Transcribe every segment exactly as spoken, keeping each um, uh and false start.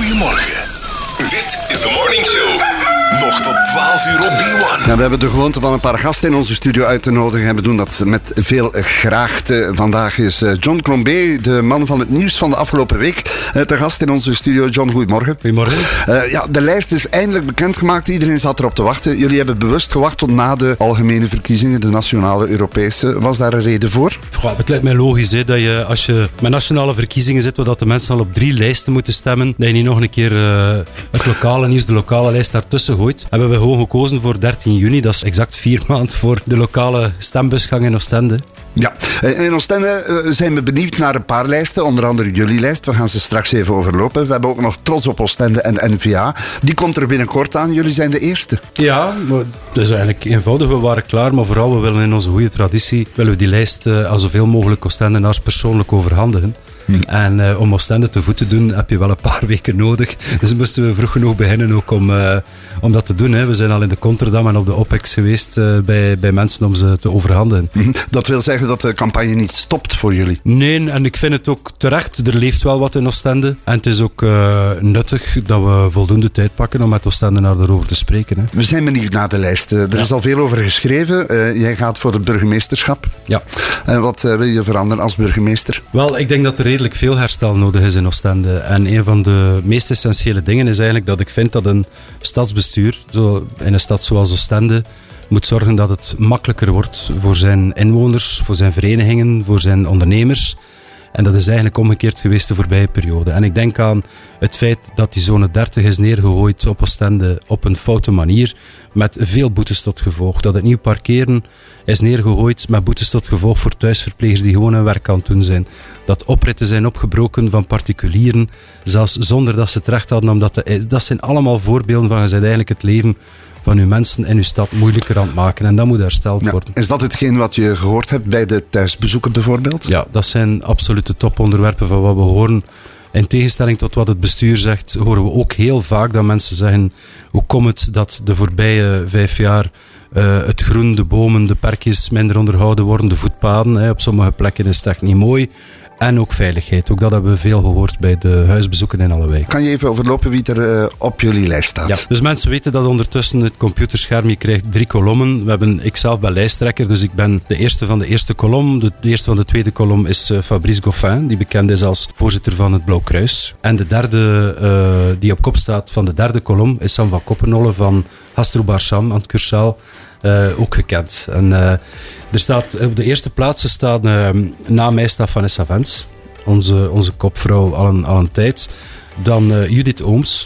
Goedemorgen. Dit is de Morning Show. Nog tot twaalf uur op B één. Ja, we hebben de gewoonte van een paar gasten in onze studio uit te nodigen. En we doen dat met veel graagte. Vandaag is John Crombie, de man van het nieuws van de afgelopen week, te gast in onze studio. John, goedemorgen. Goedemorgen. Uh, ja, de lijst is eindelijk bekendgemaakt. Iedereen zat erop te wachten. Jullie hebben bewust gewacht tot na de algemene verkiezingen, de nationale, Europese. Was daar een reden voor? Goh, het lijkt mij logisch hè, dat je, als je met nationale verkiezingen zit, waar de mensen al op drie lijsten moeten stemmen, dat je niet nog een keer uh, het lokale nieuws, de lokale lijst daartussen gooit. En we hebben gewoon gekozen voor dertien juni. Dat is exact vier maanden voor de lokale stembusgang in Oostende. Ja, in Oostende zijn we benieuwd naar een paar lijsten, onder andere jullie lijst. We gaan ze straks even overlopen. We hebben ook nog Trots op Oostende en N V A. Die komt er binnenkort aan. Jullie zijn de eerste. Ja, maar dat is eigenlijk eenvoudig. We waren klaar, maar vooral we willen in onze goede traditie willen we die lijst aan zoveel mogelijk Oostendenaars persoonlijk overhandigen. Hmm. En uh, om Oostende te voet te doen heb je wel een paar weken nodig. Dus moesten we vroeg genoeg beginnen ook om, uh, om dat te doen. Hè. We zijn al in de Conterdam en op de Opex geweest uh, bij, bij mensen om ze te overhandigen. Hmm. Dat wil zeggen dat de campagne niet stopt voor jullie? Nee, en ik vind het ook terecht. Er leeft wel wat in Oostende. En het is ook uh, nuttig dat we voldoende tijd pakken om met Oostendenaar erover te spreken. Hè. We zijn benieuwd naar de lijst. Er ja. is al veel over geschreven. Uh, jij gaat voor het burgemeesterschap. Ja. En wat uh, wil je veranderen als burgemeester? Wel, ik denk dat er redelijk veel herstel nodig is in Oostende. En een van de meest essentiële dingen is eigenlijk dat ik vind dat een stadsbestuur, zo in een stad zoals Oostende, moet zorgen dat het makkelijker wordt voor zijn inwoners, voor zijn verenigingen, voor zijn ondernemers. En dat is eigenlijk omgekeerd geweest de voorbije periode. En ik denk aan het feit dat die zone dertig is neergegooid op Oostende op een foute manier, met veel boetes tot gevolg. Dat het nieuw parkeren is neergegooid met boetes tot gevolg voor thuisverplegers die gewoon hun werk aan het doen zijn. Dat opritten zijn opgebroken van particulieren, zelfs zonder dat ze het recht hadden. Omdat de, dat zijn allemaal voorbeelden van je bent eigenlijk het leven van uw mensen in uw stad moeilijker aan het maken. En dat moet hersteld ja, worden. Is dat hetgeen wat je gehoord hebt bij de thuisbezoeken bijvoorbeeld? Ja, dat zijn absolute toponderwerpen van wat we horen. In tegenstelling tot wat het bestuur zegt, horen we ook heel vaak dat mensen zeggen: hoe komt het dat de voorbije vijf jaar uh, het groen, de bomen, de perkjes minder onderhouden worden, de voetpaden, hè, op sommige plekken is het echt niet mooi. En ook veiligheid. Ook dat hebben we veel gehoord bij de huisbezoeken in alle wijken. Kan je even overlopen wie er uh, op jullie lijst staat? Ja, dus mensen weten dat ondertussen het computerscherm, je krijgt drie kolommen. We hebben, ik zelf ben lijsttrekker, dus ik ben de eerste van de eerste kolom. De, de eerste van de tweede kolom is uh, Fabrice Goffin, die bekend is als voorzitter van het Blauw Kruis. En de derde, uh, die op kop staat van de derde kolom, is Sam van Koppenholle van Hastrobar Sam aan het Cursaal. Uh, ook gekend. En uh, er staat, op de eerste plaatsen staan, uh, na mij staat Vanessa Vens, onze, onze kopvrouw al een, al een tijd. Dan uh, Judith Ooms,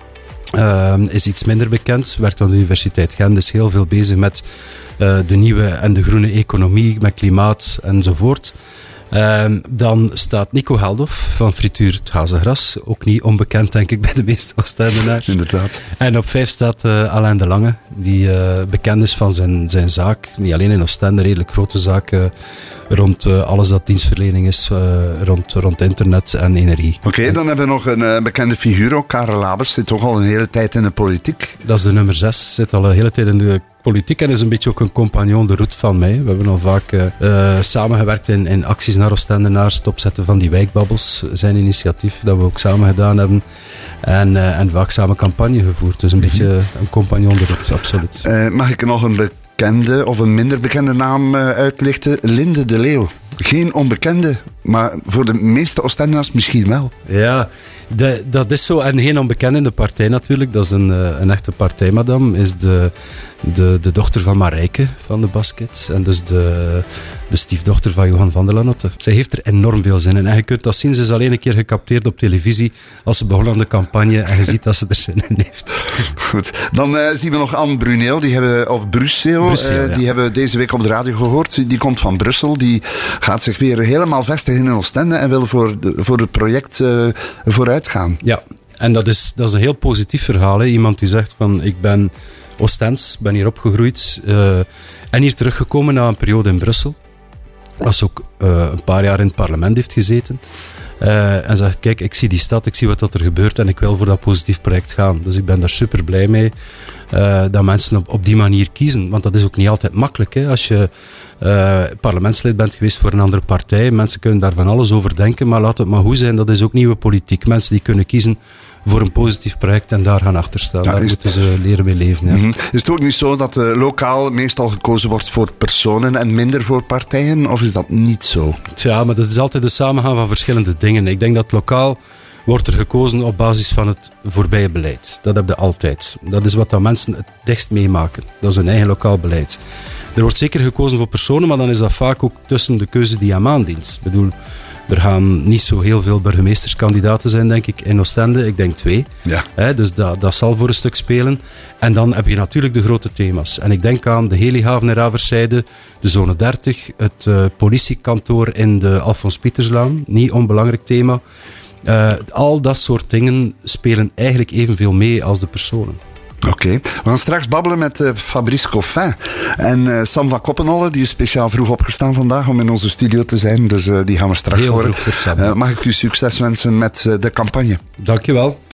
uh, is iets minder bekend, werkt aan de Universiteit Gent, is heel veel bezig met uh, de nieuwe en de groene economie, met klimaat enzovoort. Uh, dan staat Nico Heldof van Frituur Het Hazengras. Ook niet onbekend, denk ik, bij de meeste Oostendenaars. Inderdaad. En op vijf staat uh, Alain de Lange, die uh, bekend is van zijn, zijn zaak. Niet alleen in Oostende, een redelijk grote zaak uh, rond uh, alles dat dienstverlening is, uh, rond, rond internet en energie. Oké, okay, dan hebben we nog een uh, bekende figuur ook, Karel Labers. Zit toch al een hele tijd in de politiek. Dat is de nummer zes, zit al een hele tijd in de politiek en is een beetje ook een compagnon de route van mij. We hebben al vaak uh, uh, samengewerkt in, in acties naar Oostendenaars, het opzetten van die wijkbabbels, zijn initiatief dat we ook samen gedaan hebben. En, uh, en vaak samen campagne gevoerd. Dus een mm-hmm. beetje een compagnon de route, absoluut. Uh, mag ik nog een bekende of een minder bekende naam uh, uitlichten? Linde de Leeuw. Geen onbekende, maar voor de meeste Oostendenaars misschien wel. Ja, de, dat is zo. En geen onbekende in de partij natuurlijk. Dat is een, een echte partijmadam. Is de, de, de dochter van Marijke van de Baskets. En dus de, de stiefdochter van Johan van der Lanotte. Zij heeft er enorm veel zin in. En je kunt dat zien. Ze is alleen een keer gecapteerd op televisie als ze begon aan de campagne. En je ziet dat ze er zin in heeft. Goed. Dan uh, zien we nog Anne Bruneel. Die hebben, of Brussel. Brussel uh, ja. Die hebben we deze week op de radio gehoord. Die komt van Brussel. Die gaat zich weer helemaal vestigen in Oostende. En wil voor, de, voor het project uh, vooruit gaan. Ja, en dat is, dat is een heel positief verhaal. Hè. Iemand die zegt van ik ben Oostens, ben hier opgegroeid uh, en hier teruggekomen na een periode in Brussel. Als ook uh, een paar jaar in het parlement heeft gezeten. Uh, en zegt, kijk, ik zie die stad, ik zie wat er gebeurt en ik wil voor dat positief project gaan. Dus ik ben daar super blij mee. uh, dat mensen op, op die manier kiezen. Want dat is ook niet altijd makkelijk. Hè. Als je uh, parlementslid bent geweest voor een andere partij, mensen kunnen daar van alles over denken, maar laat het maar goed zijn, dat is ook nieuwe politiek. Mensen die kunnen kiezen voor een positief project en daar gaan achter staan. Ja, daar moeten ze leren mee leven. Ja. Mm-hmm. Is het ook niet zo dat uh, lokaal meestal gekozen wordt voor personen en minder voor partijen? Of is dat niet zo? Ja, maar dat is altijd de samengaan van verschillende dingen. Ik denk dat lokaal wordt er gekozen op basis van het voorbije beleid. Dat heb je altijd. Dat is wat dat mensen het dichtst meemaken. Dat is hun eigen lokaal beleid. Er wordt zeker gekozen voor personen, maar dan is dat vaak ook tussen de keuze die hem aandient. Ik bedoel, er gaan niet zo heel veel burgemeesterskandidaten zijn, denk ik, in Oostende. Ik denk twee. Ja. He, dus dat, dat zal voor een stuk spelen. En dan heb je natuurlijk de grote thema's. En ik denk aan de helihaven in Raverszijde, de zone dertig, het uh, politiekantoor in de Alfons Pieterslaan. Niet onbelangrijk thema. Uh, al dat soort dingen spelen eigenlijk evenveel mee als de personen. Oké, okay. We gaan straks babbelen met uh, Fabrice Coffin en uh, Sam van Koppenholle, die is speciaal vroeg opgestaan vandaag om in onze studio te zijn, dus uh, die gaan we straks Heel horen. Vroeg voor Sam. Uh, mag ik u succes wensen met uh, de campagne? Dank je wel.